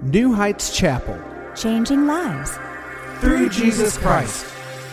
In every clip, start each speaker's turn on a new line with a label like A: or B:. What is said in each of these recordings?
A: New Heights Chapel.
B: Changing lives.
A: Through Jesus Christ.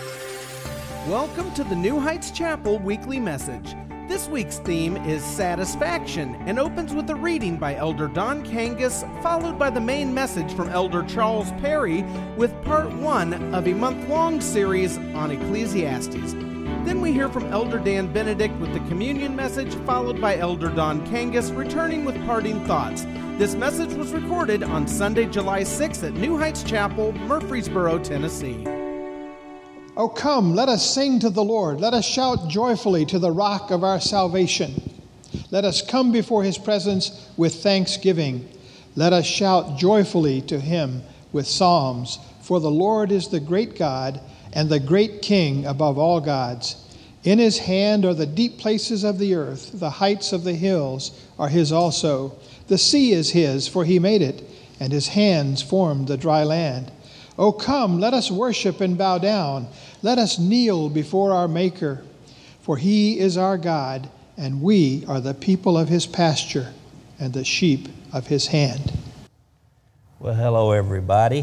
A: Welcome to the New Heights Chapel weekly message. This week's theme is Satisfaction and opens with a reading by Elder Don Kangas, followed by the main message from Elder Charles Perry with part 1 of a month-long series on Ecclesiastes. Then we hear from Elder Dan Benedict with the communion message, followed by Elder Don Kangas returning with parting thoughts. This message was recorded on Sunday, July 6th at New Heights Chapel, Murfreesboro, Tennessee.
C: Oh, come, let us sing to the Lord. Let us shout joyfully to the rock of our salvation. Let us come before his presence with thanksgiving. Let us shout joyfully to him with psalms. For the Lord is the great God and the great King above all gods. In his hand are the deep places of the earth. The heights of the hills are his also. The sea is his, for he made it, and his hands formed the dry land. O come, let us worship and bow down. Let us kneel before our Maker. For he is our God, and we are the people of his pasture and the sheep of his hand.
D: Well, hello, everybody.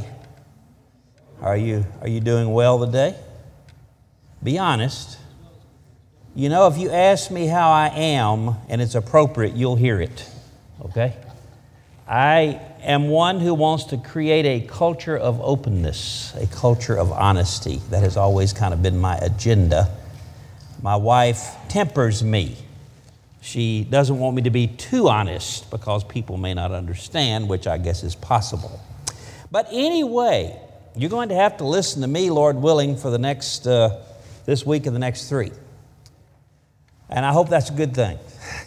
D: Are you doing well today? Be honest. You know, if you ask me how I am, and it's appropriate, you'll hear it. Okay? I am one who wants to create a culture of openness, a culture of honesty. That has always kind of been my agenda. My wife tempers me. She doesn't want me to be too honest because people may not understand, which I guess is possible. But anyway, you're going to have to listen to me, Lord willing, for the next, this week and the next 3. And I hope that's a good thing.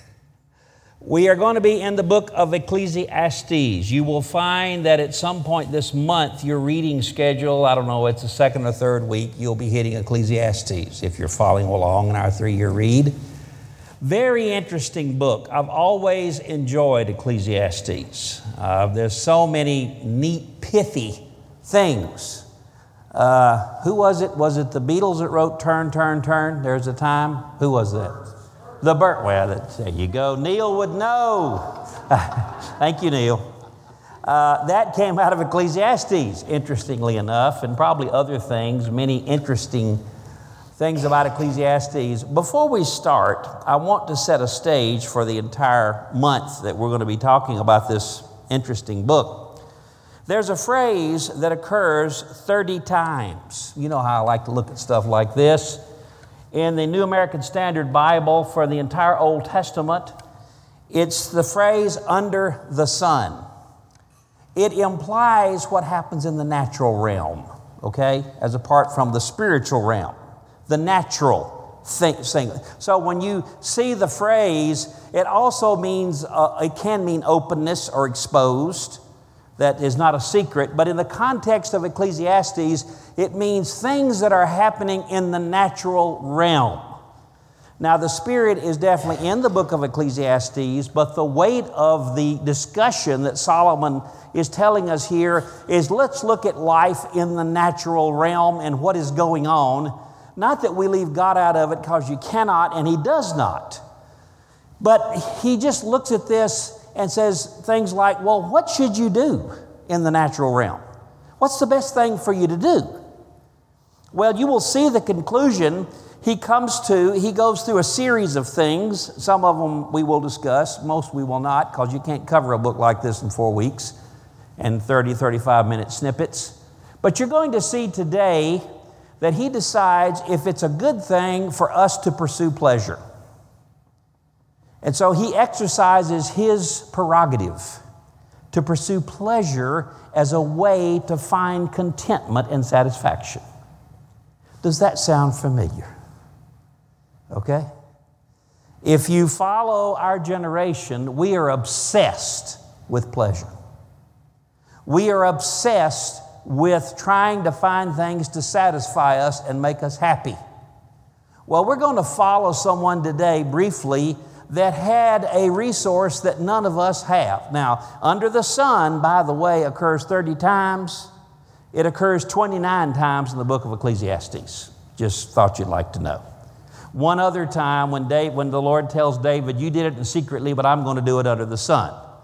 D: We are going to be in the book of Ecclesiastes. You will find that at some point this month, your reading schedule, I don't know, it's the second or third week, you'll be hitting Ecclesiastes if you're following along in our 3-year read. Very interesting book. I've always enjoyed Ecclesiastes. There's so many neat, pithy things. Who was it? Was it the Beatles that wrote Turn, Turn, Turn? There's a time. Who was that? The Burt. Well, there you go. Neil would know. Thank you, Neil. That came out of Ecclesiastes, interestingly enough, and probably other things, many interesting things about Ecclesiastes. Before we start, I want to set a stage for the entire month that we're going to be talking about this interesting book. There's a phrase that occurs 30 times. You know how I like to look at stuff like this. In the New American Standard Bible for the entire Old Testament, it's the phrase under the sun. It implies what happens in the natural realm, okay, as apart from the spiritual realm, the natural thing. So when you see the phrase, it also means, it can mean openness or exposed. That is not a secret, but in the context of Ecclesiastes, it means things that are happening in the natural realm. Now, the Spirit is definitely in the book of Ecclesiastes, but the weight of the discussion that Solomon is telling us here is let's look at life in the natural realm and what is going on. Not that we leave God out of it because you cannot, and He does not. But He just looks at this and says things like, well, what should you do in the natural realm? What's the best thing for you to do? Well, you will see the conclusion he goes through a series of things. Some of them we will discuss, most we will not, because you can't cover a book like this in 4 weeks and 35-minute snippets. But you're going to see today that he decides if it's a good thing for us to pursue pleasure. And so he exercises his prerogative to pursue pleasure as a way to find contentment and satisfaction. Does that sound familiar? Okay? If you follow our generation, we are obsessed with pleasure. We are obsessed with trying to find things to satisfy us and make us happy. Well, we're going to follow someone today briefly that had a resource that none of us have. Now, under the sun, by the way, occurs 30 times. It occurs 29 times in the book of Ecclesiastes. Just thought you'd like to know. One other time when the Lord tells David, you did it secretly, but I'm going to do it under the sun.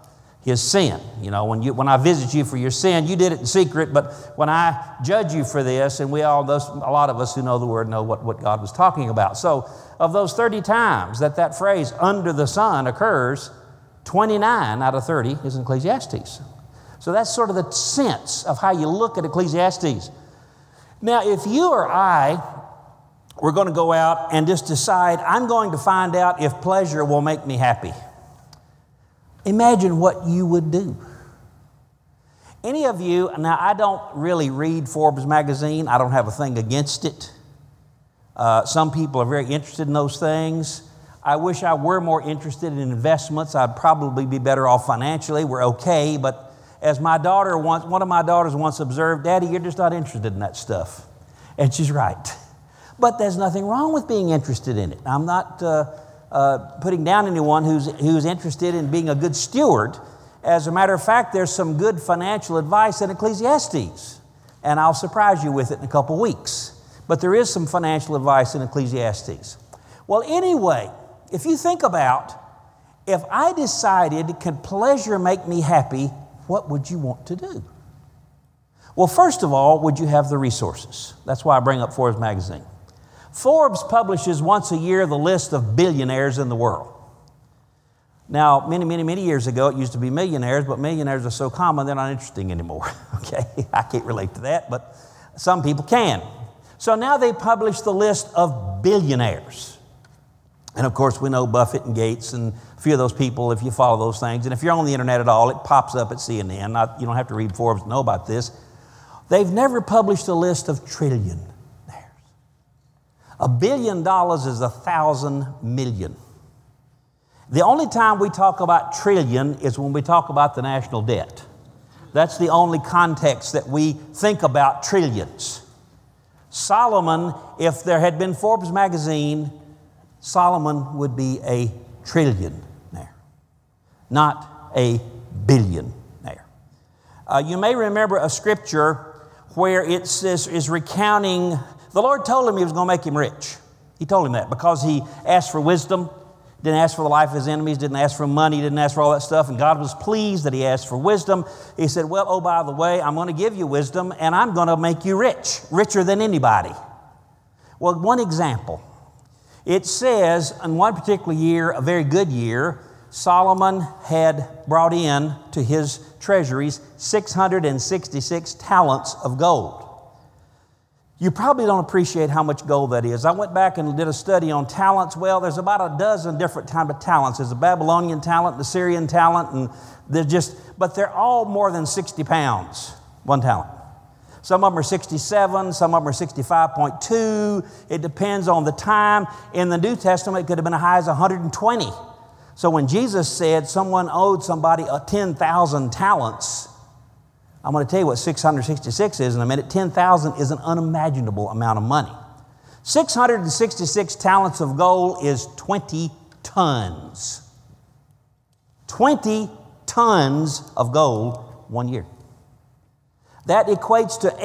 D: his sin. You know, when I visit you for your sin, you did it in secret, but when I judge you for this, and a lot of us who know the Word know what God was talking about. So of those 30 times that phrase under the sun occurs, 29 out of 30 is in Ecclesiastes. So that's sort of the sense of how you look at Ecclesiastes. Now, if you or I were going to go out and just decide, I'm going to find out if pleasure will make me happy, imagine what you would do. Any of you, now I don't really read Forbes magazine. I don't have a thing against it. Some people are very interested in those things. I wish I were more interested in investments. I'd probably be better off financially. We're okay, but as one of my daughters once observed, Daddy, you're just not interested in that stuff. And she's right. But there's nothing wrong with being interested in it. I'm not putting down anyone who's interested in being a good steward. As a matter of fact, there's some good financial advice in Ecclesiastes, and I'll surprise you with it in a couple weeks. But there is some financial advice in Ecclesiastes. Well, anyway, if you think about, if I decided, can pleasure make me happy, what would you want to do? Well, first of all, would you have the resources? That's why I bring up Forbes magazine. Forbes publishes once a year the list of billionaires in the world. Now, many years ago, it used to be millionaires, but millionaires are so common, they're not interesting anymore. Okay, I can't relate to that, but some people can. So now they publish the list of billionaires. And of course, we know Buffett and Gates and a few of those people, if you follow those things. And if you're on the internet at all, it pops up at CNN. You don't have to read Forbes to know about this. They've never published a list of trillionaires. $1 billion is 1,000 million. The only time we talk about trillion is when we talk about the national debt. That's the only context that we think about trillions. Solomon, if there had been Forbes magazine, Solomon would be a trillionaire, not a billionaire. You may remember a scripture where it is recounting, the Lord told him he was going to make him rich. He told him that because he asked for wisdom, didn't ask for the life of his enemies, didn't ask for money, didn't ask for all that stuff, and God was pleased that he asked for wisdom. He said, well, oh, by the way, I'm going to give you wisdom, and I'm going to make you rich, richer than anybody. Well, one example. It says in one particular year, a very good year, Solomon had brought in to his treasuries 666 talents of gold. You probably don't appreciate how much gold that is. I went back and did a study on talents. Well, there's about a dozen different types of talents. There's a Babylonian talent, the Syrian talent, and but they're all more than 60 pounds, one talent. Some of them are 67, some of them are 65.2. It depends on the time. In the New Testament, it could have been as high as 120. So when Jesus said someone owed somebody 10,000 talents, I'm going to tell you what 666 is in a minute. 10,000 is an unimaginable amount of money. 666 talents of gold is 20 tons. 20 tons of gold 1 year. That equates to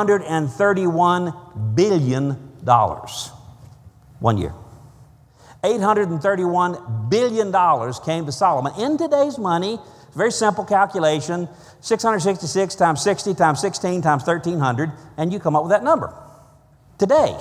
D: $831 billion 1 year. $831 billion came to Solomon. In today's money, very simple calculation, 666 times 60 times 16 times 1,300, and you come up with that number. Today,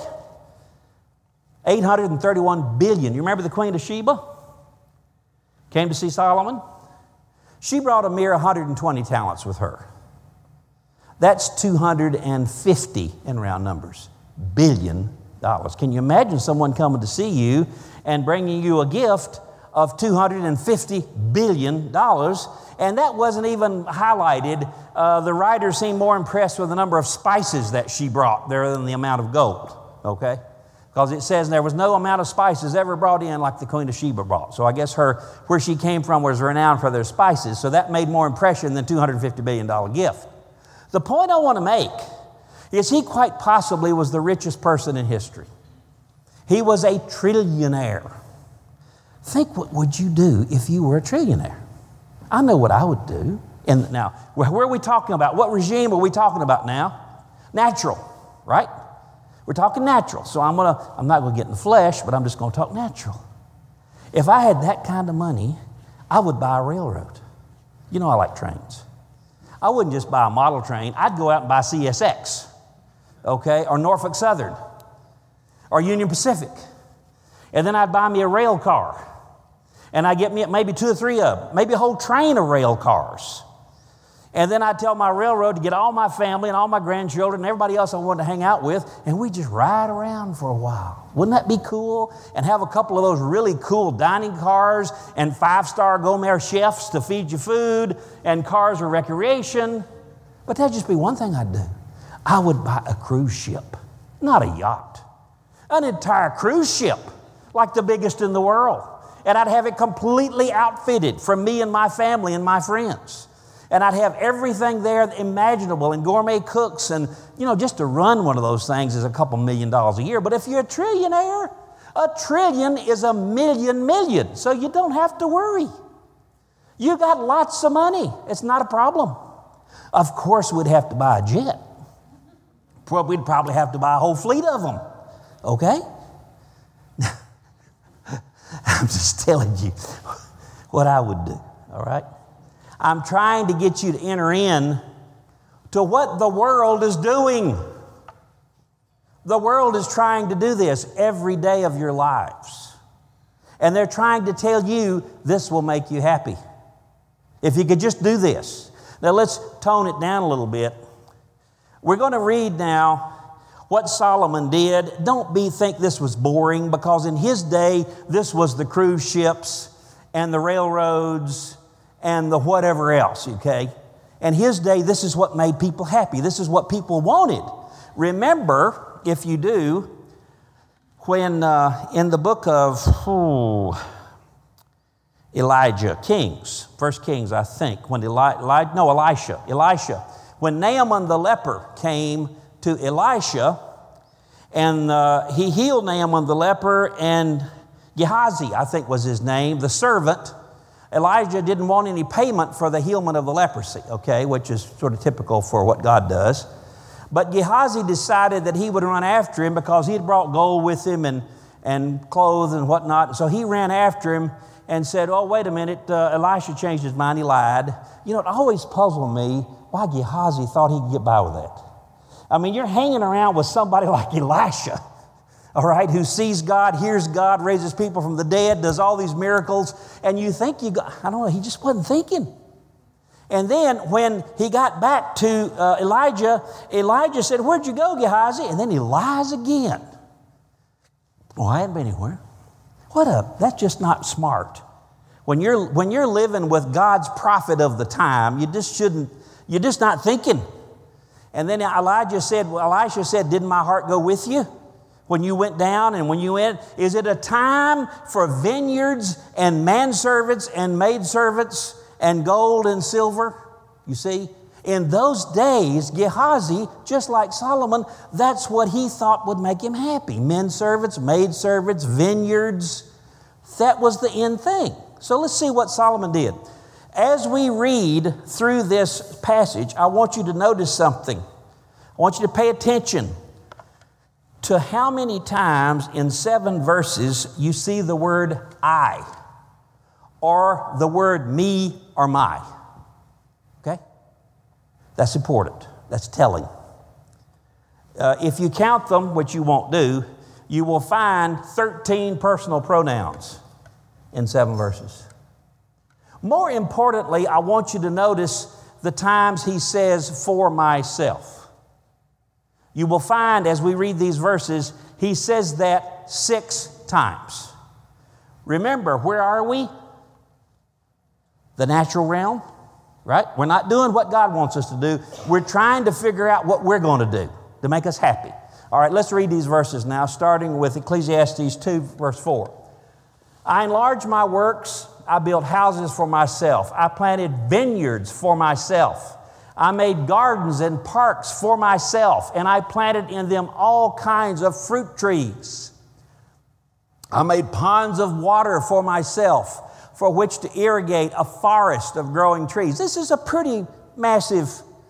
D: 831 billion. You remember the Queen of Sheba? Came to see Solomon? She brought a mere 120 talents with her. That's 250 in round numbers, billion dollars. Can you imagine someone coming to see you and bringing you a gift of $250 billion? And that wasn't even highlighted. The writer seemed more impressed with the number of spices that she brought there than the amount of gold, okay? Because it says there was no amount of spices ever brought in like the Queen of Sheba brought. So I guess where she came from was renowned for their spices. So that made more impression than $250 billion gift. The point I want to make is he quite possibly was the richest person in history. He was a trillionaire. Think, what would you do if you were a trillionaire? I know what I would do. And now, where are we talking about? What regime are we talking about now? Natural, right? We're talking natural. So I'm not going to get in the flesh, but I'm just going to talk natural. If I had that kind of money, I would buy a railroad. You know I like trains. I wouldn't just buy a model train. I'd go out and buy CSX, okay, or Norfolk Southern, or Union Pacific. And then I'd buy me a rail car. And I'd get me maybe 2 or 3 of them, maybe a whole train of rail cars. And then I'd tell my railroad to get all my family and all my grandchildren and everybody else I wanted to hang out with, and we'd just ride around for a while. Wouldn't that be cool? And have a couple of those really cool dining cars and 5-star Gourmet chefs to feed you food and cars of recreation. But that'd just be one thing I'd do. I would buy a cruise ship, not a yacht, an entire cruise ship, like the biggest in the world. And I'd have it completely outfitted for me and my family and my friends. And I'd have everything there imaginable and gourmet cooks. And, you know, just to run one of those things is a couple $1 million a year. But if you're a trillionaire, $1 trillion is $1 million. So you don't have to worry. You got lots of money. It's not a problem. Of course, we'd have to buy a jet. Well, we'd probably have to buy a whole fleet of them. Okay? I'm just telling you what I would do. All right? I'm trying to get you to enter in to what the world is doing. The world is trying to do this every day of your lives. And they're trying to tell you this will make you happy. If you could just do this. Now let's tone it down a little bit. We're going to read now what Solomon did. Don't think this was boring, because in his day, this was the cruise ships and the railroads and the whatever else, okay? In his day, this is what made people happy. This is what people wanted. Remember, if you do, when in the book of Elijah, Kings, 1 Kings, I think, when Elisha, when Naaman the leper came to Elisha, and he healed Naaman the leper, and Gehazi, I think was his name, the servant. Elijah didn't want any payment for the healing of the leprosy, okay, which is sort of typical for what God does. But Gehazi decided that he would run after him because he had brought gold with him and clothes and whatnot. So he ran after him and said, oh, wait a minute, Elisha changed his mind, he lied. You know, it always puzzled me why Gehazi thought he could get by with that. I mean, you're hanging around with somebody like Elisha, all right, who sees God, hears God, raises people from the dead, does all these miracles, and you think I don't know, he just wasn't thinking. And then when he got back to Elijah said, where'd you go, Gehazi? And then he lies again. Oh, I hadn't been anywhere. That's just not smart. When you're living with God's prophet of the time, you're just not thinking. And then Elisha said, didn't my heart go with you when you went down and when you went? Is it a time for vineyards and manservants and maidservants and gold and silver? You see, in those days, Gehazi, just like Solomon, that's what he thought would make him happy. Men servants, maid servants, vineyards. That was the end thing. So let's see what Solomon did. As we read through this passage, I want you to notice something. I want you to pay attention to how many times in 7 verses you see the word I, or the word me or my. Okay? That's important. That's telling. If you count them, which you won't do, you will find 13 personal pronouns in 7 verses. More importantly, I want you to notice the times he says, for myself. You will find as we read these verses, he says that 6 times. Remember, where are we? The natural realm, right? We're not doing what God wants us to do. We're trying to figure out what we're going to do to make us happy. All right, let's read these verses now, starting with Ecclesiastes 2, verse 4. I enlarged my works. I built houses for myself. I planted vineyards for myself. I made gardens and parks for myself, and I planted in them all kinds of fruit trees. I made ponds of water for myself, for which to irrigate a forest of growing trees. This is a pretty massive,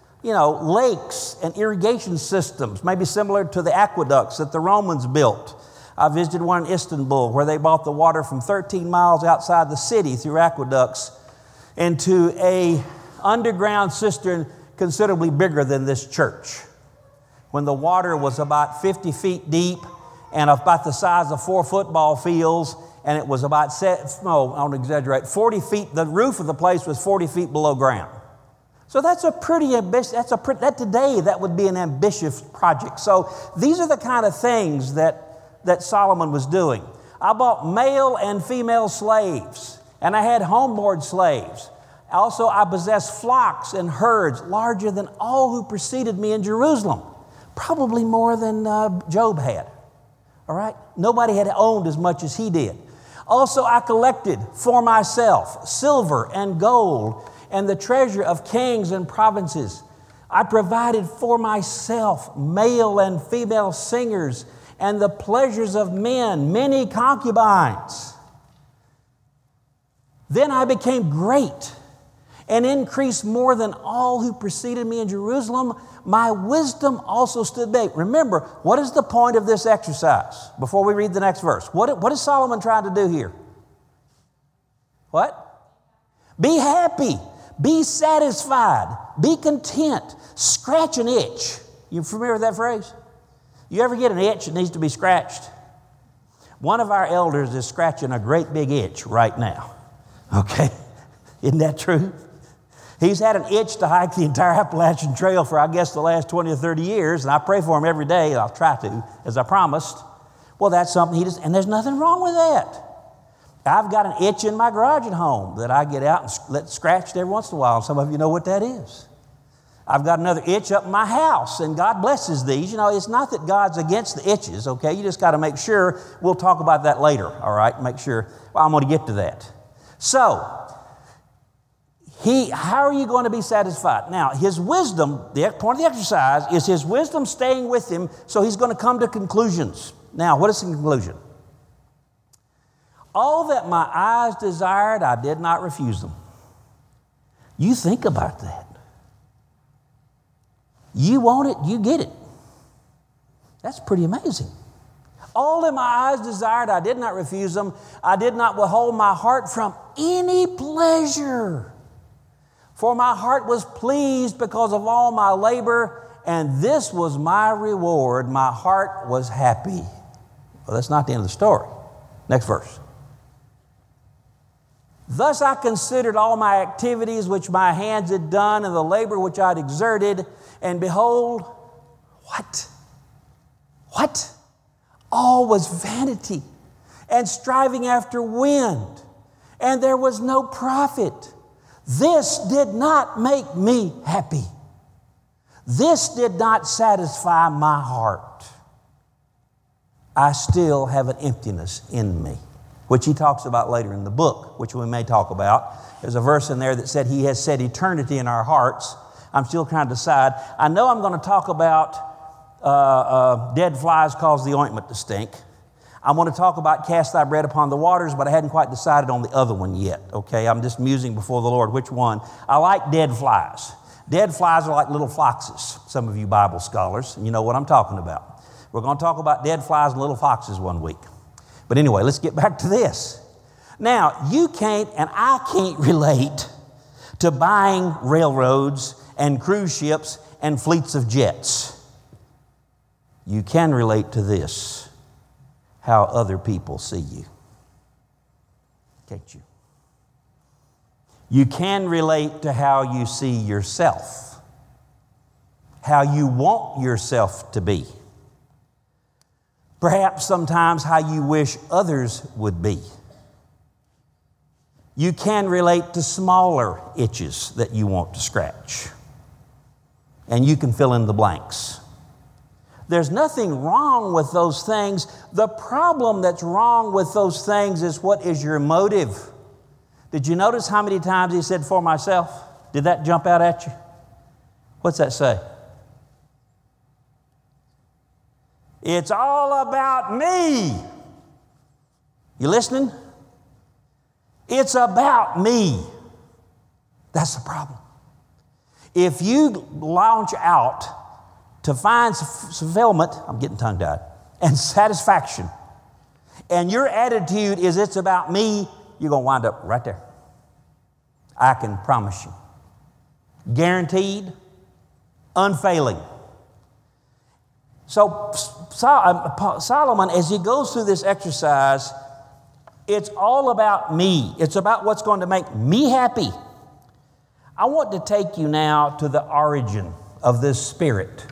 D: lakes and irrigation systems, maybe similar to the aqueducts that the Romans built. I visited one in Istanbul where they brought the water from 13 miles outside the city through aqueducts. into a underground cistern considerably bigger than this church, when the water was about 50 feet deep and about the size of 4 football fields, and it was about, no, I don't exaggerate, 40 feet, the roof of the place was 40 feet below ground. So that's a pretty ambitious, today that would be an ambitious project. So these are the kind of things that Solomon was doing. I bought male and female slaves, and I had homeboard slaves. Also, I possessed flocks and herds larger than all who preceded me in Jerusalem, probably more than Job had. All right? Nobody had owned as much as he did. Also, I collected for myself silver and gold and the treasure of kings and provinces. I provided for myself male and female singers and the pleasures of men, many concubines. Then I became great and increased more than all who preceded me in Jerusalem. My wisdom also stood back. Remember, what is the point of this exercise? Before we read the next verse, what is Solomon trying to do here? What? Be happy. Be satisfied. Be content. Scratch an itch. You familiar with that phrase? You ever get an itch that needs to be scratched? One of our elders is scratching a great big itch right now. Okay? Isn't that true? He's had an itch to hike the entire Appalachian Trail for, I guess, the last 20 or 30 years, and I pray for him every day. I'll try to, as I promised. Well, that's something he does, and there's nothing wrong with that. I've got an itch in my garage at home that I get out and let scratched every once in a while. Some of you know what that is. I've got another itch up in my house, and God blesses these. You know, it's not that God's against the itches, okay? You just got to make sure. We'll talk about that later, all right? Make sure. Well, I'm going to get to that. So, how are you going to be satisfied? Now, his wisdom, the point of the exercise is his wisdom staying with him, so he's going to come to conclusions. Now, what is the conclusion? All that my eyes desired, I did not refuse them. You think about that. You want it, you get it. That's pretty amazing. All that my eyes desired, I did not refuse them. I did not withhold my heart from any pleasure. For my heart was pleased because of all my labor, and this was my reward. My heart was happy. Well, that's not the end of the story. Next verse. Thus I considered all my activities which my hands had done and the labor which I had exerted, and behold, what? All was vanity and striving after wind, and there was no profit. This did not make me happy. This did not satisfy my heart. I still have an emptiness in me, which he talks about later in the book, which we may talk about. There's a verse in there that said he has set eternity in our hearts. I'm still trying to decide. I know I'm going to talk about dead flies cause the ointment to stink. I want to talk about cast thy bread upon the waters, but I hadn't quite decided on the other one yet, okay? I'm just musing before the Lord which one. I like dead flies. Dead flies are like little foxes, some of you Bible scholars, and you know what I'm talking about. We're going to talk about dead flies and little foxes one week. But anyway, let's get back to this. Now, you can't and I can't relate to buying railroads and cruise ships and fleets of jets. You can relate to this, how other people see you. Can't you? You can relate to how you see yourself, how you want yourself to be. Perhaps sometimes how you wish others would be. You can relate to smaller itches that you want to scratch. And you can fill in the blanks. There's nothing wrong with those things. The problem that's wrong with those things is what is your motive? Did you notice how many times he said, for myself? Did that jump out at you? What's that say? It's all about me. You listening? It's about me. That's the problem. If you launch out to find fulfillment, I'm getting tongue-tied, and satisfaction, and your attitude is it's about me, you're going to wind up right there. I can promise you. Guaranteed, unfailing. So Solomon, as he goes through this exercise, it's all about me. It's about what's going to make me happy. I want to take you now to the origin of this spirit.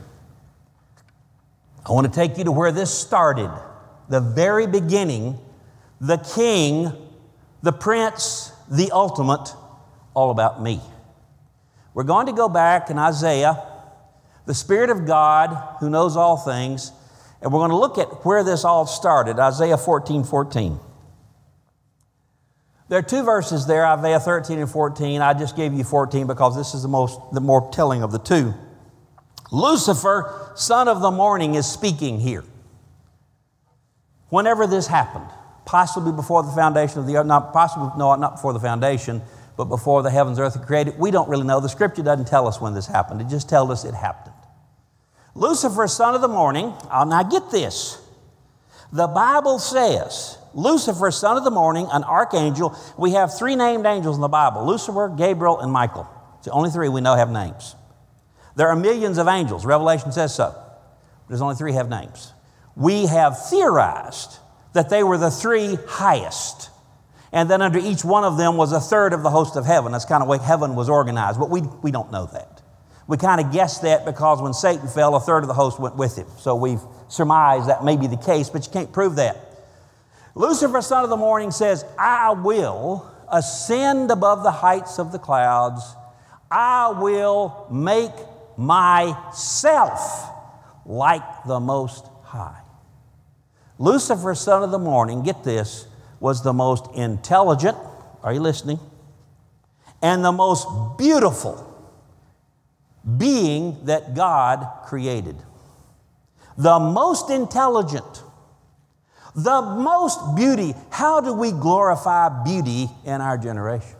D: I want to take you to where this started, the very beginning, the king, the prince, the ultimate, all about me. We're going to go back in Isaiah, the Spirit of God who knows all things, and we're going to look at where this all started, Isaiah 14:14. There are two verses there, Isaiah 13 and 14. I just gave you 14 because this is the more telling of the two. Lucifer, son of the morning, is speaking here. Whenever this happened, possibly before the foundation of the earth, not before the foundation, but before the heavens and earth were created, we don't really know. The Scripture doesn't tell us when this happened. It just tells us it happened. Lucifer, son of the morning, now get this. The Bible says, Lucifer, son of the morning, an archangel. We have three named angels in the Bible, Lucifer, Gabriel, and Michael. It's the only three we know have names. There are millions of angels. Revelation says so. There's only three have names. We have theorized that they were the three highest. And then under each one of them was a third of the host of heaven. That's kind of the way heaven was organized. But we don't know that. We kind of guessed that because when Satan fell, a third of the host went with him. So we've surmised that may be the case, but you can't prove that. Lucifer, son of the morning, says, I will ascend above the heights of the clouds. I will make myself like the Most High. Lucifer, son of the morning, get this, was the most intelligent, are you listening? And the most beautiful being that God created. The most intelligent, the most beauty. How do we glorify beauty in our generation?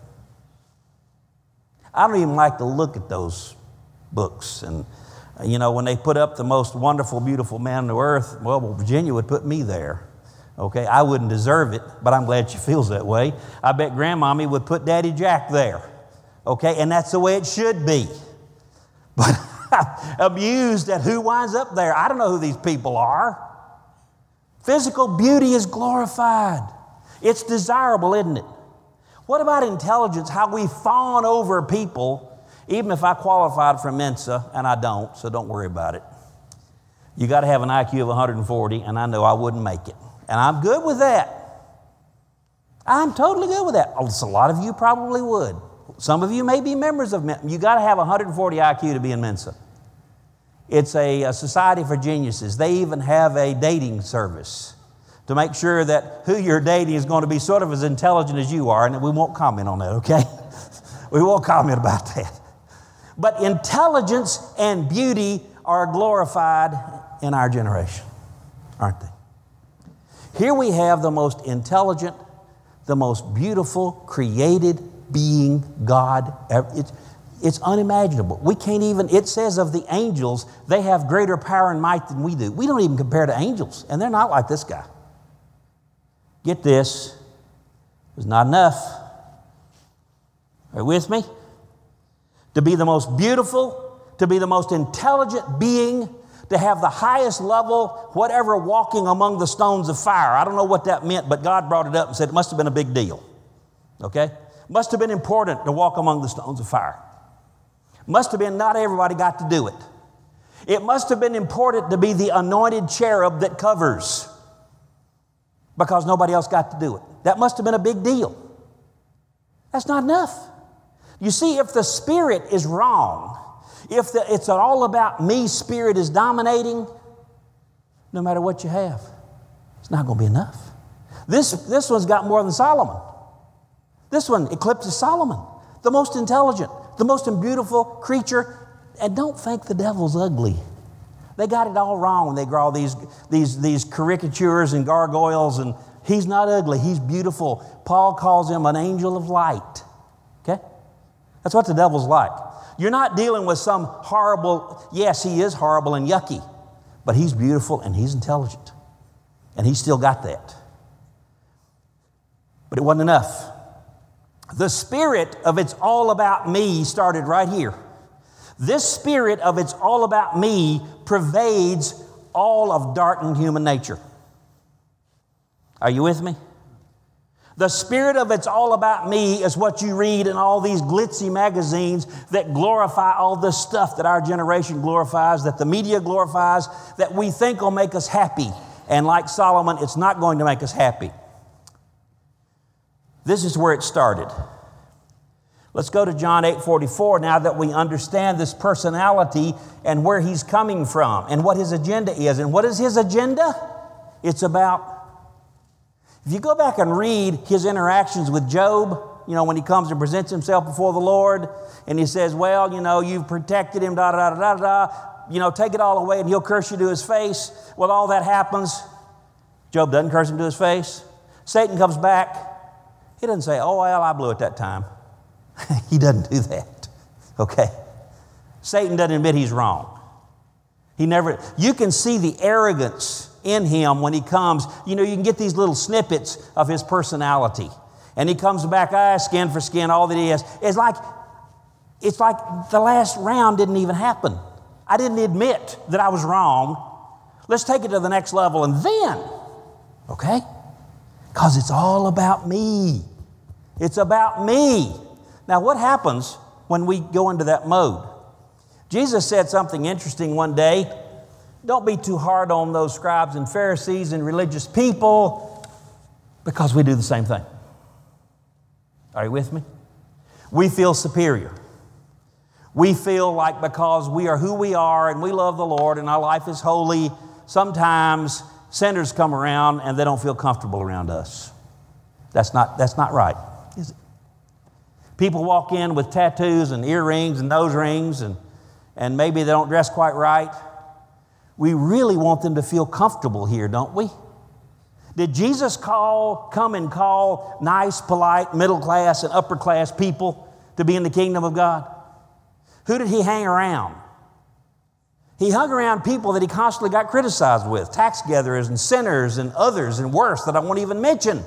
D: I don't even like to look at those books. And, when they put up the most wonderful, beautiful man on the earth, well, Virginia would put me there. Okay, I wouldn't deserve it, but I'm glad she feels that way. I bet Grandmommy would put Daddy Jack there. Okay, and that's the way it should be. But I'm amused at who winds up there. I don't know who these people are. Physical beauty is glorified. It's desirable, isn't it? What about intelligence? How we fawn over people, even if I qualified for Mensa, and I don't, so don't worry about it. You got to have an IQ of 140, and I know I wouldn't make it. And I'm good with that. I'm totally good with that. A lot of you probably would. Some of you may be members of Mensa. You got to have 140 IQ to be in Mensa. It's a society for geniuses. They even have a dating service to make sure that who you're dating is going to be sort of as intelligent as you are, and we won't comment on that, okay? We won't comment about that. But intelligence and beauty are glorified in our generation, aren't they? Here we have the most intelligent, the most beautiful, created being God ever. It's unimaginable. We can't even, it says of the angels, they have greater power and might than we do. We don't even compare to angels, and they're not like this guy. Get this, it's not enough. Are you with me? To be the most beautiful, to be the most intelligent being, to have the highest level, whatever, walking among the stones of fire. I don't know what that meant, but God brought it up and said it must have been a big deal. Okay? Must have been important to walk among the stones of fire. Must have been not everybody got to do it. It must have been important to be the anointed cherub that covers, because nobody else got to do it. That must have been a big deal. That's not enough. You see, if the spirit is wrong, if it's all about me spirit is dominating, no matter what you have, it's not going to be enough. This one's got more than Solomon. This one eclipses Solomon, the most intelligent, the most beautiful creature. And don't think the devil's ugly. They got it all wrong when they draw these caricatures and gargoyles, and he's not ugly, he's beautiful. Paul calls him an angel of light. Okay? That's what the devil's like. You're not dealing with some horrible, yes, he is horrible and yucky, but he's beautiful and he's intelligent. And he's still got that. But it wasn't enough. The spirit of it's all about me started right here. This spirit of it's all about me pervades all of darkened human nature. Are you with me? The spirit of it's all about me is what you read in all these glitzy magazines that glorify all this stuff that our generation glorifies, that the media glorifies, that we think will make us happy. And like Solomon, it's not going to make us happy. This is where it started. Let's go to John 8:44 now that we understand this personality and where he's coming from and what his agenda is. And what is his agenda? It's about, if you go back and read his interactions with Job, when he comes and presents himself before the Lord and he says, well, you've protected him, take it all away and he'll curse you to his face. Well, all that happens. Job doesn't curse him to his face. Satan comes back. He doesn't say, oh, well, I blew it that time. He doesn't do that, okay? Satan doesn't admit he's wrong. You can see the arrogance in him when he comes. You can get these little snippets of his personality. And he comes back, skin for skin, all that he has. It's like the last round didn't even happen. I didn't admit that I was wrong. Let's take it to the next level and then, okay? Because it's all about me. It's about me. Now, what happens when we go into that mode? Jesus said something interesting one day. Don't be too hard on those scribes and Pharisees and religious people because we do the same thing. Are you with me? We feel superior. We feel like because we are who we are and we love the Lord and our life is holy, sometimes sinners come around and they don't feel comfortable around us. That's not right, is it? People walk in with tattoos and earrings and nose rings and maybe they don't dress quite right. We really want them to feel comfortable here, don't we? Did Jesus come and call nice, polite, middle class and upper class people to be in the kingdom of God? Who did he hang around? He hung around people that he constantly got criticized with, tax gatherers and sinners and others and worse that I won't even mention.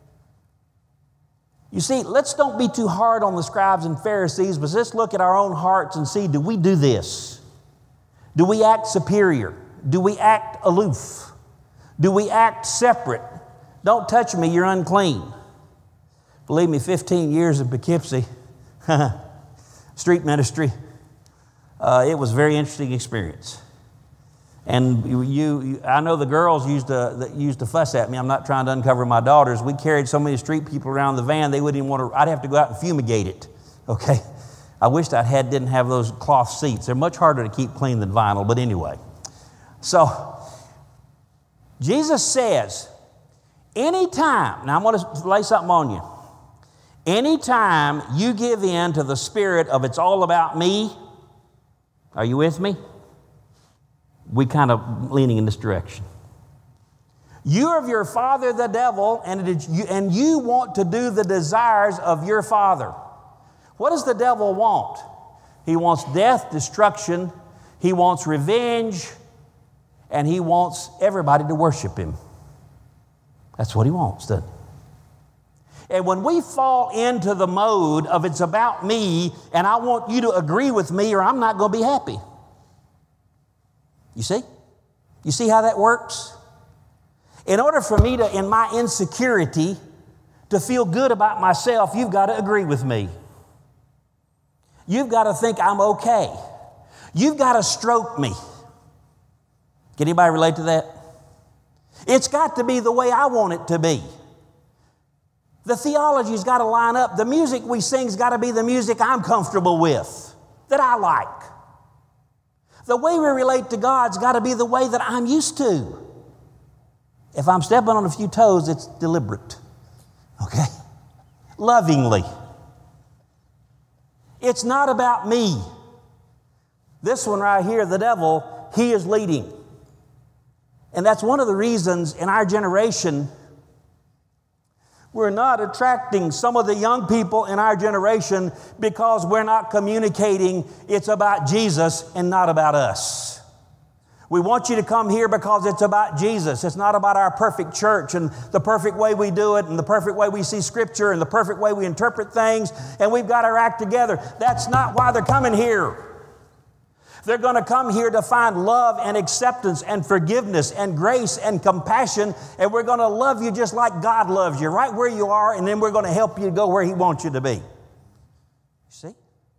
D: You see, let's don't be too hard on the scribes and Pharisees, but let's look at our own hearts and see, do we do this? Do we act superior? Do we act aloof? Do we act separate? Don't touch me, you're unclean. Believe me, 15 years in Poughkeepsie, street ministry, it was a very interesting experience. And I know the girls used to fuss at me. I'm not trying to uncover my daughters. We carried so many street people around the van, they wouldn't even want to, I'd have to go out and fumigate it, okay? I wished didn't have those cloth seats. They're much harder to keep clean than vinyl, but anyway. So, Jesus says, anytime, now I'm going to lay something on you. Anytime you give in to the spirit of it's all about me, are you with me? We kind of leaning in this direction. You're of your father the devil, and you want to do the desires of your father. What does the devil want? He wants death, destruction, he wants revenge, and he wants everybody to worship him. That's what he wants, doesn't he? And when we fall into the mode of it's about me, and I want you to agree with me or I'm not going to be happy. You see? You see how that works? In order for me to, in my insecurity, to feel good about myself, you've got to agree with me. You've got to think I'm okay. You've got to stroke me. Can anybody relate to that? It's got to be the way I want it to be. The theology's got to line up. The music we sing's got to be the music I'm comfortable with, that I like. The way we relate to God's got to be the way that I'm used to. If I'm stepping on a few toes, it's deliberate. Okay? Lovingly. It's not about me. This one right here, the devil, he is leading. And that's one of the reasons in our generation we're not attracting some of the young people in our generation because we're not communicating it's about Jesus and not about us. We want you to come here because it's about Jesus. It's not about our perfect church and the perfect way we do it and the perfect way we see Scripture and the perfect way we interpret things and we've got our act together. That's not why they're coming here. They're going to come here to find love and acceptance and forgiveness and grace and compassion, and we're going to love you just like God loves you, right where you are, and then we're going to help you go where He wants you to be. See?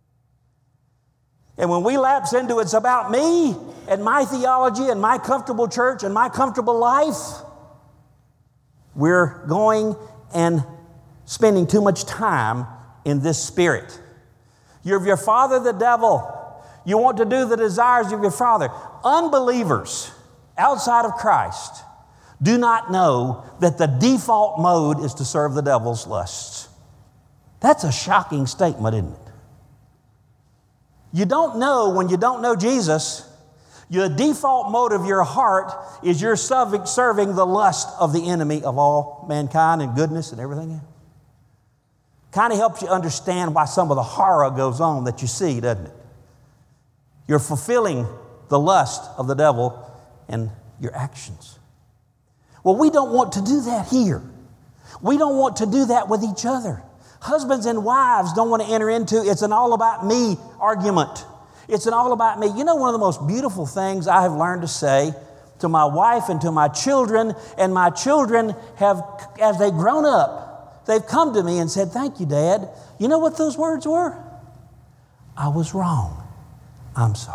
D: And when we lapse into it's about me and my theology and my comfortable church and my comfortable life, we're going and spending too much time in this spirit. You're of your father, the devil. You want to do the desires of your father. Unbelievers outside of Christ do not know that the default mode is to serve the devil's lusts. That's a shocking statement, isn't it? You don't know when you don't know Jesus, your default mode of your heart is you're serving the lust of the enemy of all mankind and goodness and everything else. Kind of helps you understand why some of the horror goes on that you see, doesn't it? You're fulfilling the lust of the devil and your actions. Well, we don't want to do that here. We don't want to do that with each other. Husbands and wives don't want to enter into it's an all about me argument. It's an all about me. You know, one of the most beautiful things I have learned to say to my wife and to my children, and my children have, as they've grown up, they've come to me and said, "Thank you, Dad." You know what those words were? "I was wrong. I'm sorry."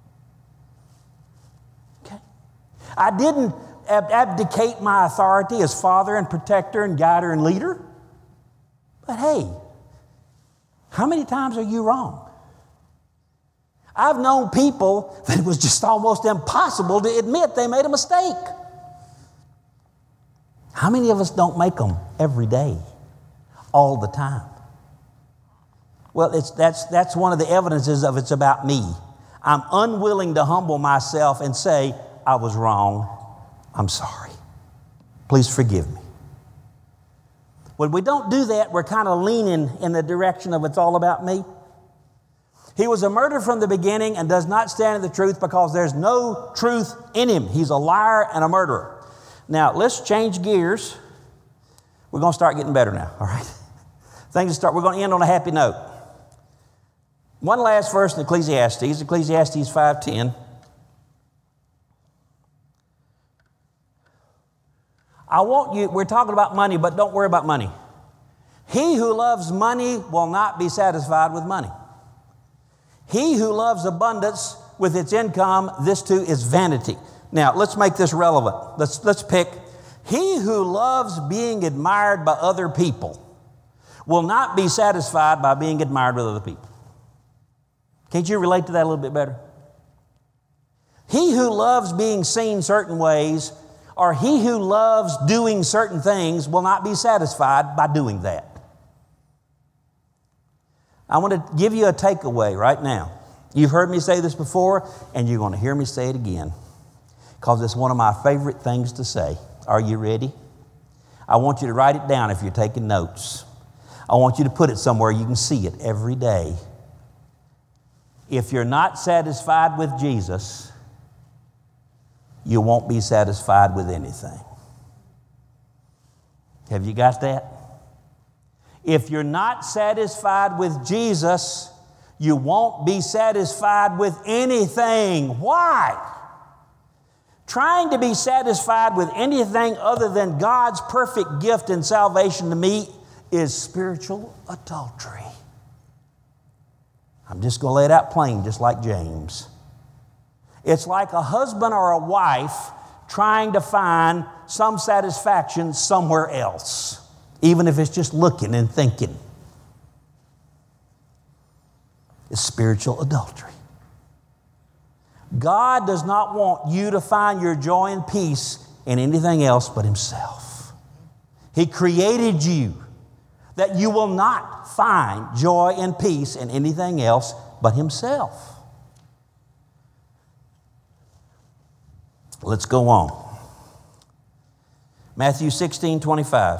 D: Okay? I didn't abdicate my authority as father and protector and guider and leader. But hey, how many times are you wrong? I've known people that it was just almost impossible to admit they made a mistake. How many of us don't make them every day, all the time? Well, that's one of the evidences of it's about me. I'm unwilling to humble myself and say, "I was wrong. I'm sorry. Please forgive me." When we don't do that, we're kind of leaning in the direction of it's all about me. He was a murderer from the beginning and does not stand in the truth because there's no truth in him. He's a liar and a murderer. Now, let's change gears. We're going to start getting better now, all right? We're going to end on a happy note. One last verse in Ecclesiastes 5:10. We're talking about money, but don't worry about money. He who loves money will not be satisfied with money. He who loves abundance with its income, this too is vanity. Now, let's make this relevant. Let's pick. He who loves being admired by other people will not be satisfied by being admired with other people. Can't you relate to that a little bit better? He who loves being seen certain ways, or he who loves doing certain things, will not be satisfied by doing that. I want to give you a takeaway right now. You've heard me say this before, and you're going to hear me say it again, because it's one of my favorite things to say. Are you ready? I want you to write it down if you're taking notes. I want you to put it somewhere you can see it every day. If you're not satisfied with Jesus, you won't be satisfied with anything. Have you got that? If you're not satisfied with Jesus, you won't be satisfied with anything. Why? Trying to be satisfied with anything other than God's perfect gift and salvation to me is spiritual adultery. I'm just going to lay it out plain, just like James. It's like a husband or a wife trying to find some satisfaction somewhere else, even if it's just looking and thinking. It's spiritual adultery. God does not want you to find your joy and peace in anything else but Himself. He created you that you will not find joy and peace in anything else but Himself. Let's go on. Matthew 16:25.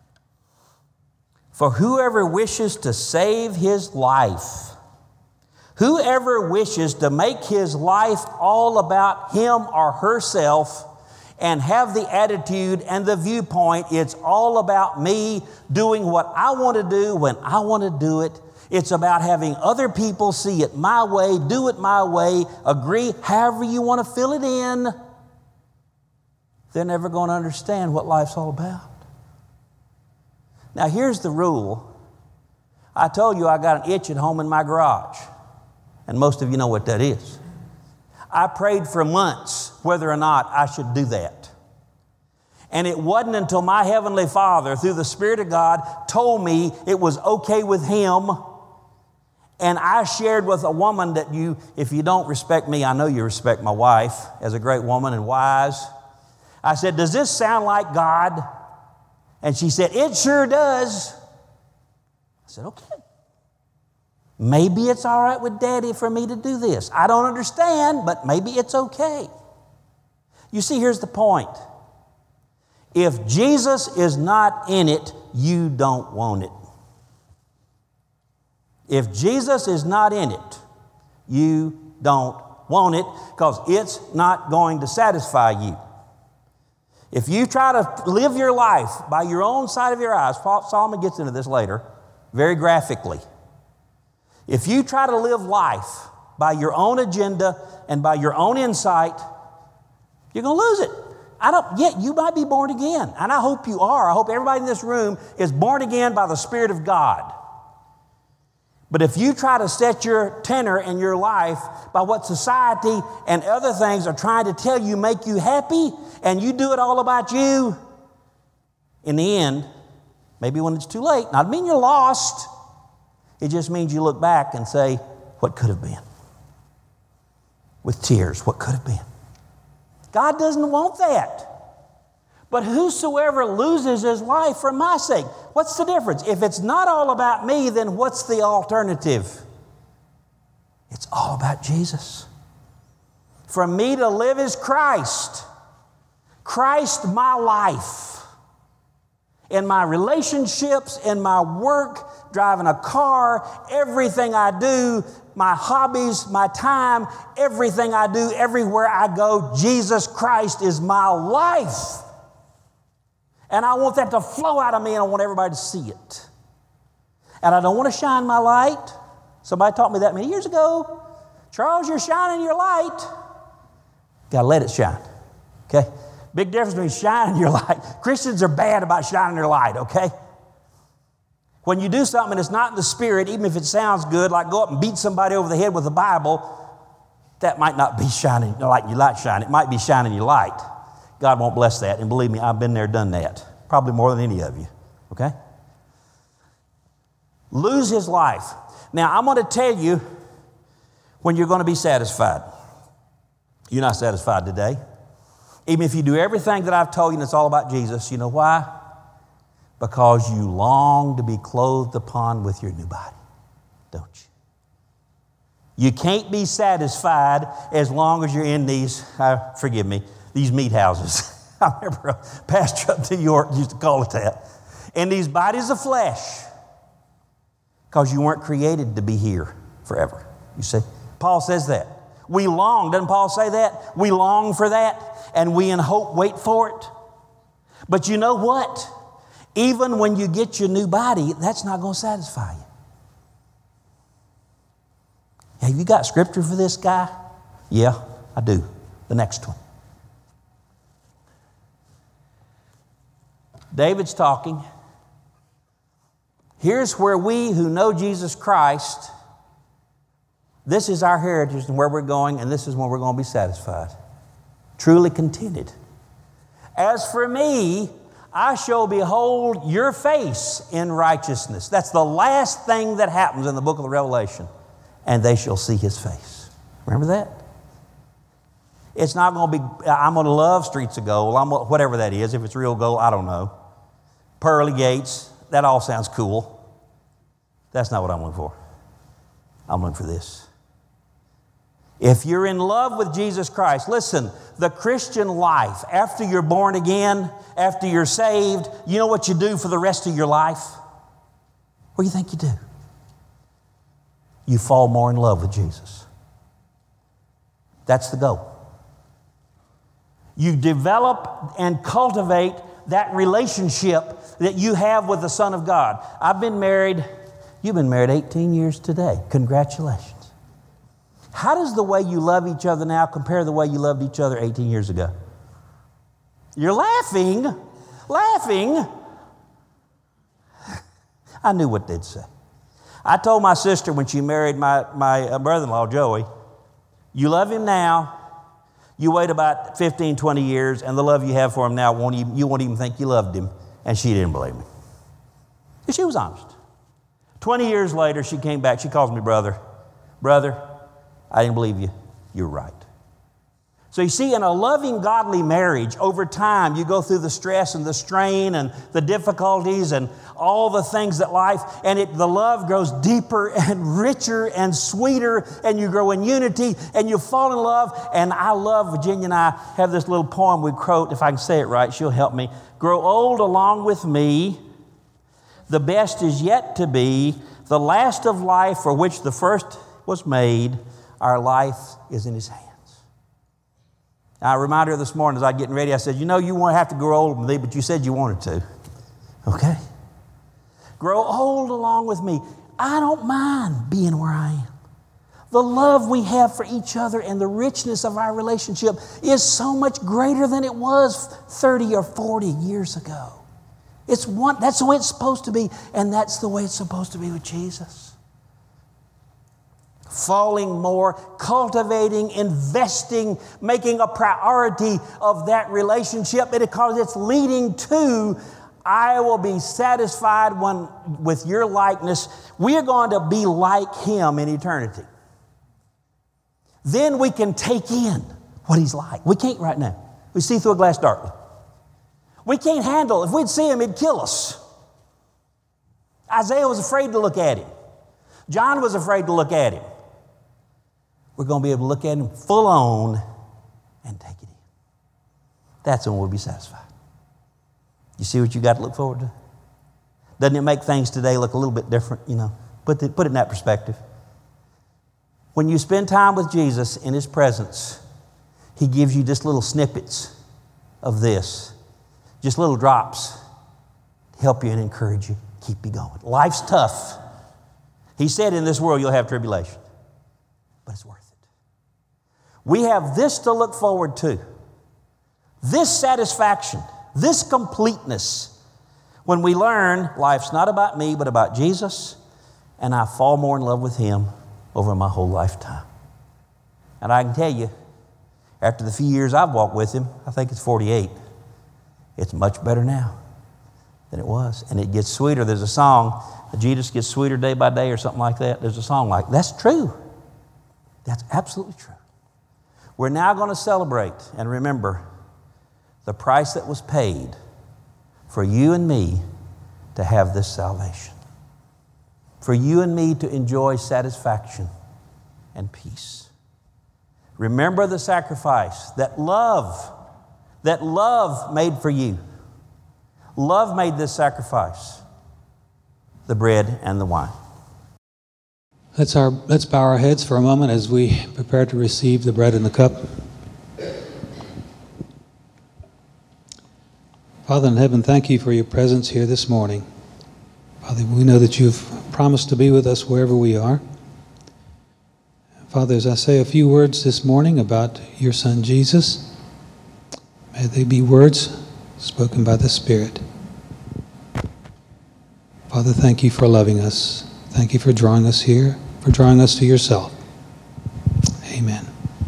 D: For whoever wishes to save his life, Whoever wishes to make his life all about him or herself and have the attitude and the viewpoint, it's all about me doing what I want to do when I want to do it. It's about having other people see it my way, do it my way, agree however you want to fill it in. They're never going to understand what life's all about. Now, here's the rule. I told you I got an itch at home in my garage, and most of you know what that is. I prayed for months whether or not I should do that. And it wasn't until my Heavenly Father, through the Spirit of God, told me it was okay with Him. And I shared with a woman that if you don't respect me, I know you respect my wife as a great woman and wise. I said, does this sound like God? And she said, it sure does. I said, okay. Maybe it's all right with Daddy for me to do this. I don't understand, but maybe it's okay. You see, here's the point. If Jesus is not in it, you don't want it. If Jesus is not in it, you don't want it because it's not going to satisfy you. If you try to live your life by your own side of your eyes, Solomon gets into this later, very graphically. If you try to live life by your own agenda and by your own insight, you're going to lose it. You might be born again, and I hope you are. I hope everybody in this room is born again by the Spirit of God. But if you try to set your tenor in your life by what society and other things are trying to tell you make you happy, and you do it all about you, in the end, maybe when it's too late, not mean you're lost. It just means you look back and say, what could have been? With tears, what could have been? God doesn't want that. But whosoever loses his life for my sake, what's the difference? If it's not all about me, then what's the alternative? It's all about Jesus. For me to live is Christ. Christ, my life. In my relationships, in my work, driving a car, everything I do, my hobbies, my time, everything I do, everywhere I go, Jesus Christ is my life. And I want that to flow out of me, and I want everybody to see it. And I don't want to shine my light. Somebody taught me that many years ago. Charles, you're shining your light. Got to let it shine, okay? Big difference between shining your light. Christians are bad about shining their light, okay? When you do something that's not in the Spirit, even if it sounds good, like go up and beat somebody over the head with the Bible, that might not be shining like your light shine. It might be shining your light. God won't bless that. And believe me, I've been there, done that. Probably more than any of you, okay? Lose his life. Now, I'm going to tell you when you're going to be satisfied. You're not satisfied today. Even if you do everything that I've told you and it's all about Jesus, you know why? Because you long to be clothed upon with your new body, don't you? You can't be satisfied as long as you're in these, these meat houses. I remember a pastor up in New York used to call it that. In these bodies of flesh, because you weren't created to be here forever. You see? Paul says that. We long, doesn't Paul say that? We long for that, and we in hope wait for it. But you know what? Even when you get your new body, that's not going to satisfy you. Have you got scripture for this guy? Yeah, I do. The next one. David's talking. Here's where we who know Jesus Christ, this is our heritage and where we're going, and this is when we're going to be satisfied. Truly contented. As for me, I shall behold your face in righteousness. That's the last thing that happens in the book of the Revelation. And they shall see his face. Remember that? It's not going to be, I'm going to love streets of gold, whatever that is. If it's real gold, I don't know. Pearly gates, that all sounds cool. That's not what I'm looking for. I'm looking for this. If you're in love with Jesus Christ, listen, the Christian life, after you're born again, after you're saved, you know what you do for the rest of your life? What do you think you do? you fall more in love with Jesus. That's the goal. You develop and cultivate that relationship that you have with the Son of God. I've been married, you've been married 18 years today. Congratulations. How does the way you love each other now compare to the way you loved each other 18 years ago? You're laughing. I knew what they'd say. I told my sister when she married my brother-in-law, Joey, you love him now, you wait about 15, 20 years, and the love you have for him now, you won't even think you loved him. And she didn't believe me. And she was honest. 20 years later, she came back. She calls me brother. Brother, I didn't believe you. You're right. So you see, in a loving, godly marriage, over time, you go through the stress and the strain and the difficulties and all the things that life, and the love grows deeper and richer and sweeter, and you grow in unity, and you fall in love. And I love, Virginia and I have this little poem we quote, if I can say it right, she'll help me. Grow old along with me, the best is yet to be, the last of life for which the first was made, our life is in His hands. I reminded her this morning as I was getting ready, I said, you know, you won't have to grow old with me, but you said you wanted to. Okay? Grow old along with me. I don't mind being where I am. The love we have for each other and the richness of our relationship is so much greater than it was 30 or 40 years ago. That's the way it's supposed to be, and that's the way it's supposed to be with Jesus. Falling more, cultivating, investing, making a priority of that relationship because it's leading to, I will be satisfied with your likeness. We are going to be like Him in eternity. Then we can take in what He's like. We can't right now. We see through a glass darkly. We can't handle, if we'd see Him, He'd kill us. Isaiah was afraid to look at Him. John was afraid to look at Him. We're going to be able to look at Him full on and take it in. That's when we'll be satisfied. You see what you got to look forward to? Doesn't it make things today look a little bit different, you know? Put it in that perspective. When you spend time with Jesus in His presence, He gives you just little snippets of this, just little drops to help you and encourage you, keep you going. Life's tough. He said in this world you'll have tribulation, but it's worth it. We have this to look forward to, this satisfaction, this completeness, when we learn life's not about me, but about Jesus, and I fall more in love with Him over my whole lifetime. And I can tell you, after the few years I've walked with Him, I think it's 48, it's much better now than it was. And it gets sweeter. There's a song, Jesus gets sweeter day by day or something like that. There's a song like that. That's true. That's absolutely true. We're now going to celebrate and remember the price that was paid for you and me to have this salvation. For you and me to enjoy satisfaction and peace. Remember the sacrifice that love made for you. Love made this sacrifice, the bread and the wine.
B: Let's bow our heads for a moment as we prepare to receive the bread and the cup. Father in heaven, thank you for your presence here this morning. Father, we know that you've promised to be with us wherever we are. Father, as I say a few words this morning about your Son Jesus, may they be words spoken by the Spirit. Father, thank you for loving us. Thank you for drawing us here, for drawing us to yourself. Amen.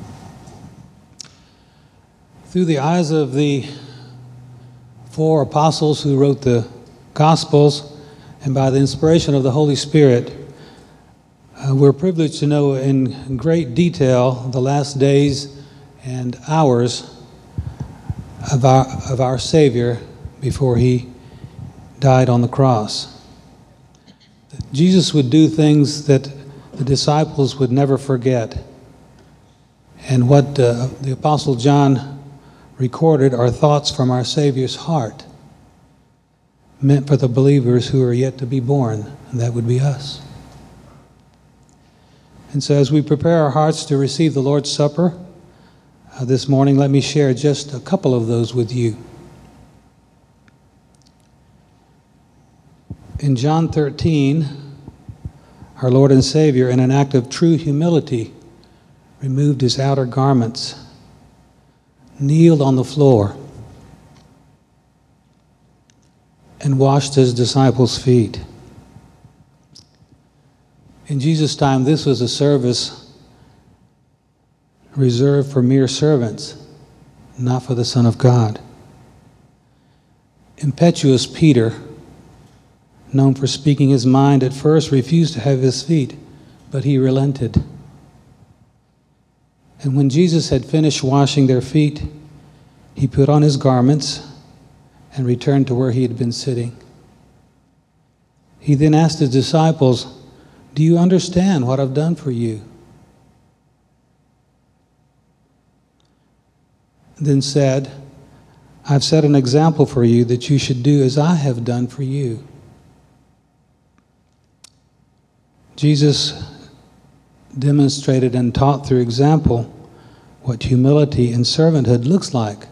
B: Through the eyes of the 4 apostles who wrote the Gospels, and by the inspiration of the Holy Spirit, we're privileged to know in great detail the last days and hours of our Savior before He died on the cross. Jesus would do things that the disciples would never forget. And what the Apostle John recorded are thoughts from our Savior's heart, meant for the believers who are yet to be born, and that would be us. And so as we prepare our hearts to receive the Lord's Supper this morning, let me share just a couple of those with you. In John 13, our Lord and Savior, in an act of true humility, removed his outer garments, kneeled on the floor, and washed his disciples' feet. In Jesus' time, this was a service reserved for mere servants, not for the Son of God. Impetuous Peter, known for speaking his mind, at first refused to have his feet, but he relented. And when Jesus had finished washing their feet, he put on his garments and returned to where he had been sitting. He then asked his disciples, "Do you understand what I've done for you?" Then said, "I've set an example for you that you should do as I have done for you." Jesus demonstrated and taught through example what humility and servanthood looks like.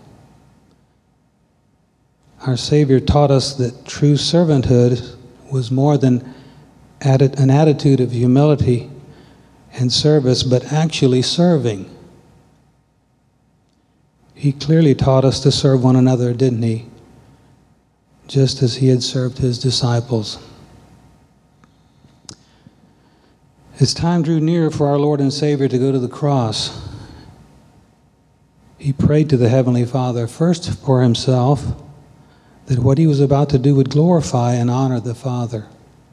B: Our Savior taught us that true servanthood was more than an attitude of humility and service, but actually serving. He clearly taught us to serve one another, didn't he? Just as he had served his disciples. As time drew near for our Lord and Savior to go to the cross, he prayed to the Heavenly Father, first for himself, that what he was about to do would glorify and honor the Father.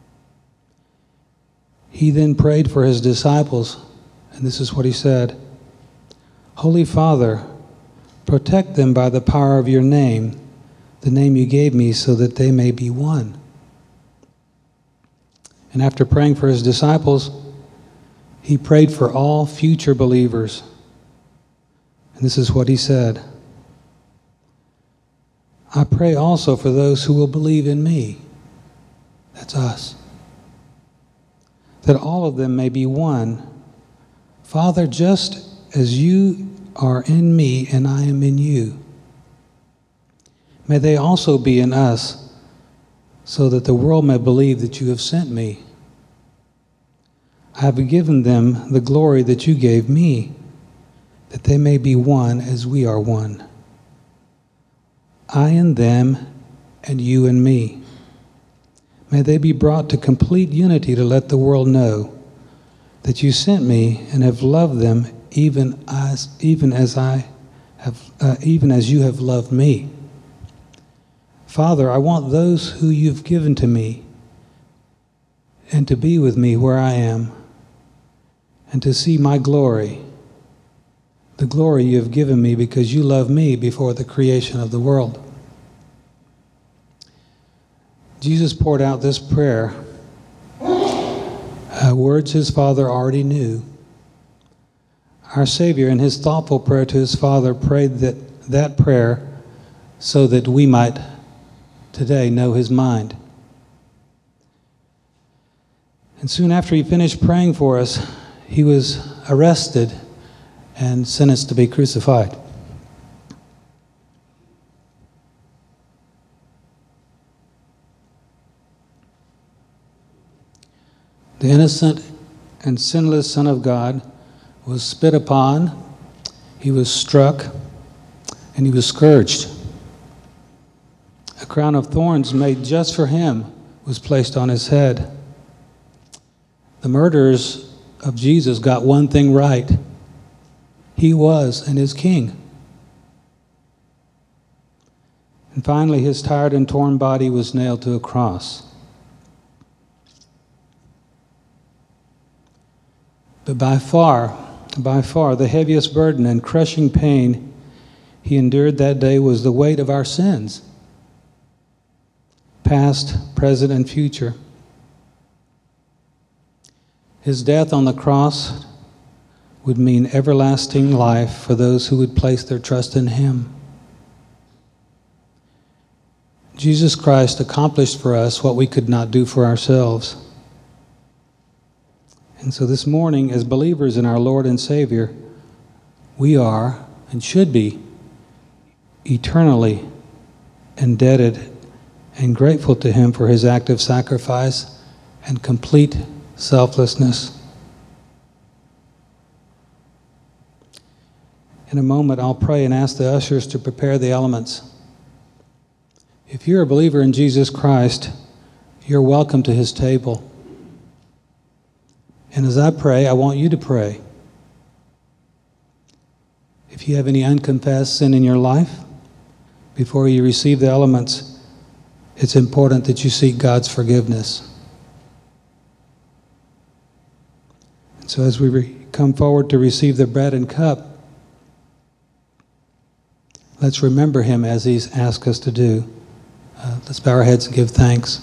B: He then prayed for his disciples, and this is what he said: "Holy Father, protect them by the power of your name, the name you gave me, so that they may be one." And after praying for his disciples, he prayed for all future believers. And this is what he said: "I pray also for those who will believe in me," that's us, "that all of them may be one. Father, just as you are in me and I am in you, may they also be in us, so that the world may believe that you have sent me. I have given them the glory that you gave me, that they may be one as we are one. I in them, and you in me. May they be brought to complete unity to let the world know that you sent me and have loved them even as you have loved me. Father, I want those who you've given to me and to be with me where I am and to see my glory, the glory you have given me because you loved me before the creation of the world." Jesus poured out this prayer, words his Father already knew. Our Savior, in his thoughtful prayer to his Father, prayed that prayer so that we might today know his mind. And soon after he finished praying for us, he was arrested and sentenced to be crucified. The innocent and sinless Son of God was spit upon, he was struck, and he was scourged. A crown of thorns made just for him was placed on his head. The murderers of Jesus got one thing right: he was and is king. And finally, his tired and torn body was nailed to a cross. But by far, the heaviest burden and crushing pain he endured that day was the weight of our sins, past, present, and future. His death on the cross would mean everlasting life for those who would place their trust in him. Jesus Christ accomplished for us what we could not do for ourselves. And so this morning, as believers in our Lord and Savior, we are and should be eternally indebted and grateful to Him for His act of sacrifice and complete selflessness. In a moment, I'll pray and ask the ushers to prepare the elements. If you're a believer in Jesus Christ, you're welcome to His table. And as I pray, I want you to pray. If you have any unconfessed sin in your life, before you receive the elements, it's important that you seek God's forgiveness. And so as we come forward to receive the bread and cup, let's remember Him as He's asked us to do. Let's bow our heads and give thanks.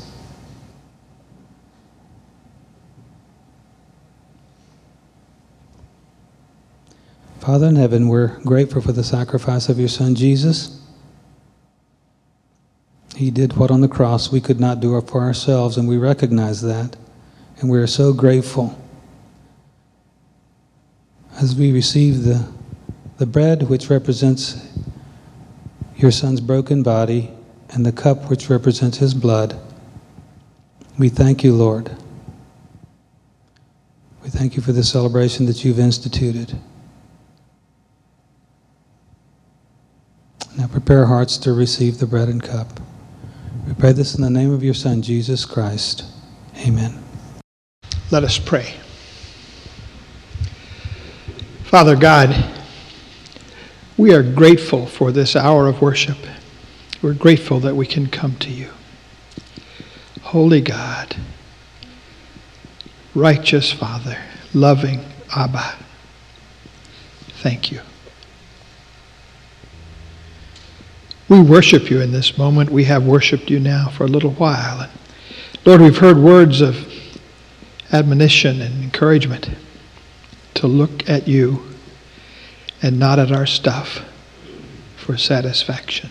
B: Father in heaven, we're grateful for the sacrifice of your Son, Jesus. He did what on the cross we could not do for ourselves, and we recognize that, and we are so grateful. As we receive the bread, which represents your Son's broken body, and the cup, which represents His blood, we thank you, Lord. We thank you for the celebration that you've instituted. Now prepare our hearts to receive the bread and cup. We pray this in the name of your Son, Jesus Christ. Amen.
C: Let us pray. Father God, we are grateful for this hour of worship. We're grateful that we can come to you. Holy God, righteous Father, loving Abba, thank you. We worship you in this moment. We have worshiped you now for a little while. And Lord, we've heard words of admonition and encouragement to look at you and not at our stuff for satisfaction.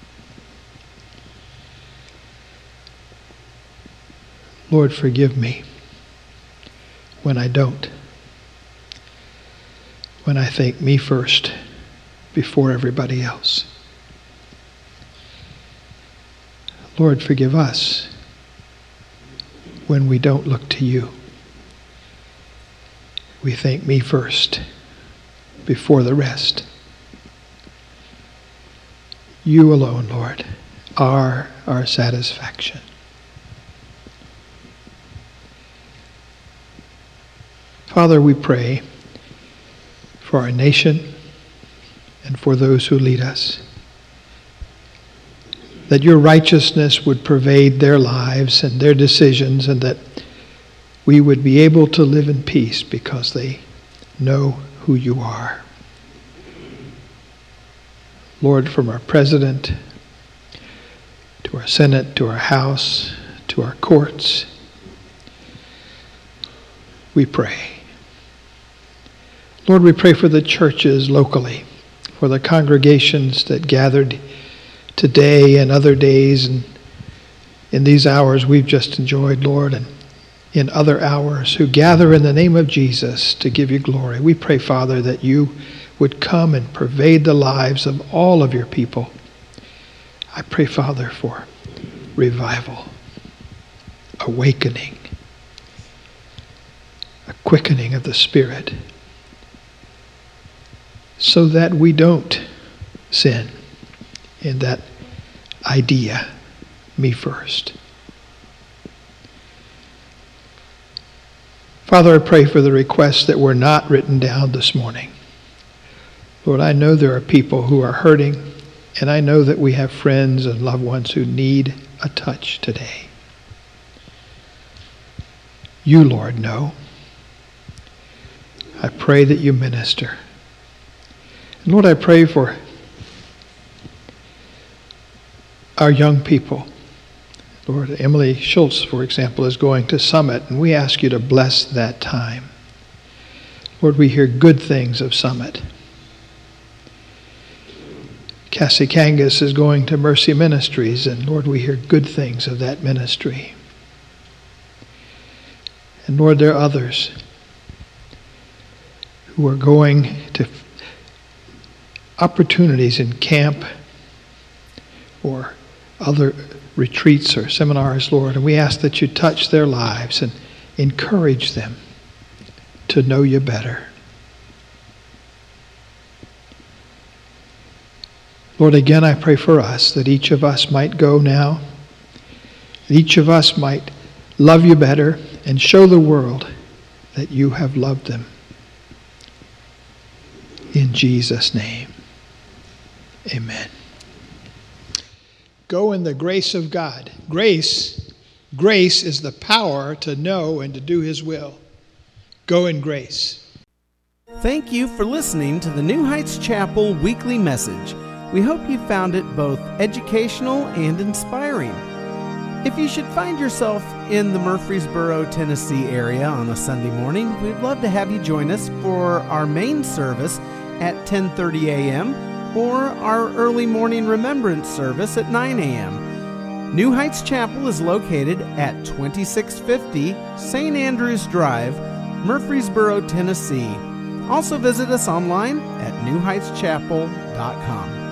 C: Lord, forgive me when I don't. When I think me first before everybody else. Lord, forgive us when we don't look to you. We think me first before the rest. You alone, Lord, are our satisfaction. Father, we pray for our nation and for those who lead us, that your righteousness would pervade their lives and their decisions, and that we would be able to live in peace because they know who you are. Lord, from our president to our Senate, to our House, to our courts, we pray. Lord, we pray for the churches locally, for the congregations that gathered today and other days and in these hours we've just enjoyed, Lord, and in other hours who gather in the name of Jesus to give you glory. We pray, Father, that you would come and pervade the lives of all of your people. I pray, Father, for revival, awakening, a quickening of the Spirit, so that we don't sin in that idea, me first. Father, I pray for the requests that were not written down this morning. Lord, I know there are people who are hurting, and I know that we have friends and loved ones who need a touch today. You, Lord, know. I pray that you minister. And Lord, I pray for our young people. Lord, Emily Schultz, for example, is going to Summit, and we ask you to bless that time. Lord, we hear good things of Summit. Cassie Kangas is going to Mercy Ministries, and Lord, we hear good things of that ministry. And Lord, there are others who are going to opportunities in camp or other retreats or seminars, Lord, and we ask that you touch their lives and encourage them to know you better. Lord, again, I pray for us that each of us might go now, that each of us might love you better and show the world that you have loved them. In Jesus' name, amen. Go in the grace of God. Grace is the power to know and to do his will. Go in grace.
A: Thank you for listening to the New Heights Chapel weekly message. We hope you found it both educational and inspiring. If you should find yourself in the Murfreesboro, Tennessee area on a Sunday morning, we'd love to have you join us for our main service at 10:30 a.m. or our early morning remembrance service at 9 a.m. New Heights Chapel is located at 2650 St. Andrews Drive, Murfreesboro, Tennessee. Also visit us online at newheightschapel.com.